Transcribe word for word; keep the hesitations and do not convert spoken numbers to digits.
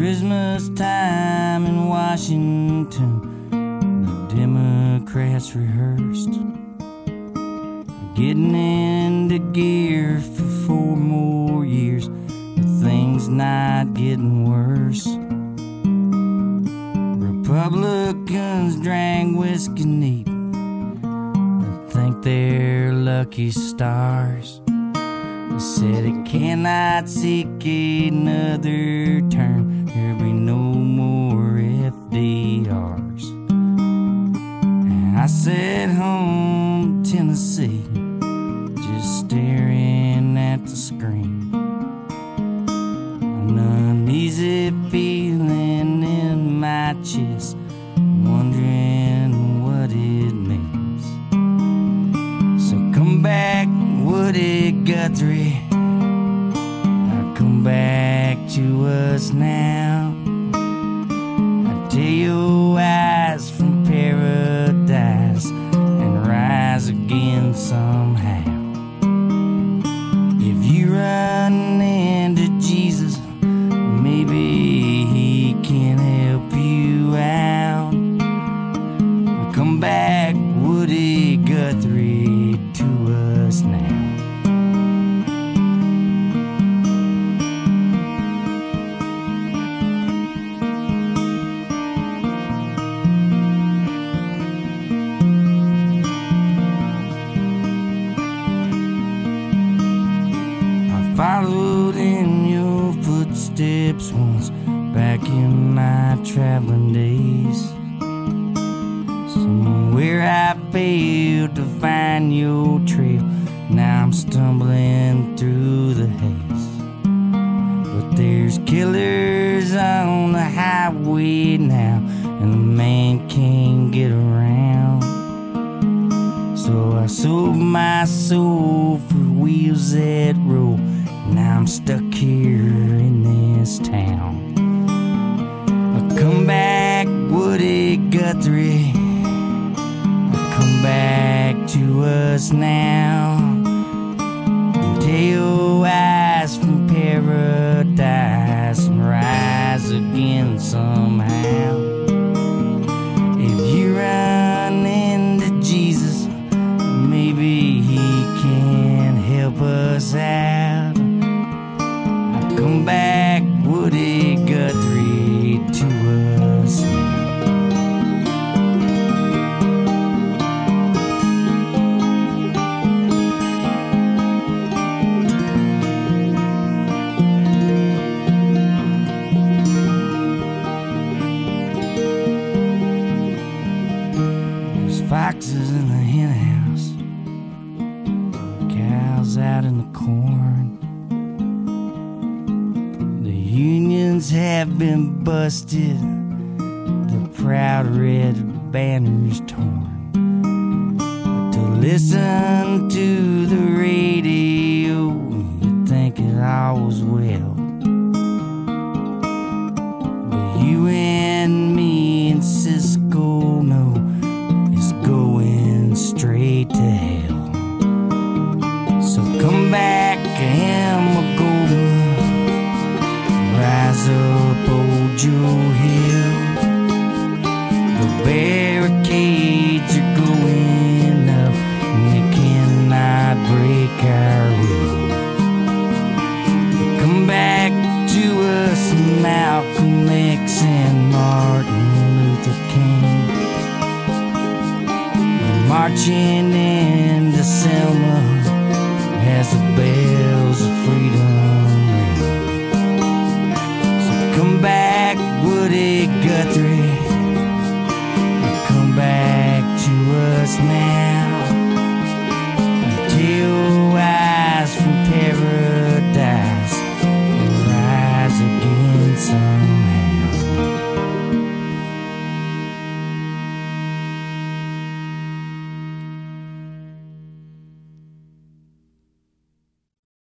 Christmas time in Washington, the Democrats rehearsed, getting into gear for four more years, but things not getting worse. Republicans drank whiskey neat and think they're lucky stars. They said it cannot seek another term, there'll be no more F D Rs. And I sat home in Tennessee, just staring at the screen, an uneasy feeling in my chest, wondering what it means. So come back, Woody Guthrie, come back to us now. I tell your eyes from paradise and rise again somehow. If you run into Jesus, maybe he can help you out. Come back, Woody Guthrie, to us now. Followed in your footsteps once back in my traveling days. Somewhere I failed to find your trail, now I'm stumbling through the haze. But there's killers on the highway now, and the man can't get around. So I sold my soul for wheels that roll. Now I'm stuck here in this town. Come back, Woody Guthrie, come back to us now. And tell your eyes from paradise and rise again somehow. If you run into Jesus, maybe he can help us out. Come back, Woody Guthrie, to us now. There's foxes in the hen house, cows out in the corn. Unions have been busted, the proud red banners torn. But to listen to the radio, you'd think it all was well. But you and me and Cisco know it's going straight to hell. So come back, Emma Goldman, rise up, old Joe Hill. The barricades are going up, and they cannot break our will. Come back to us, Malcolm X and Martin Luther King. We're marching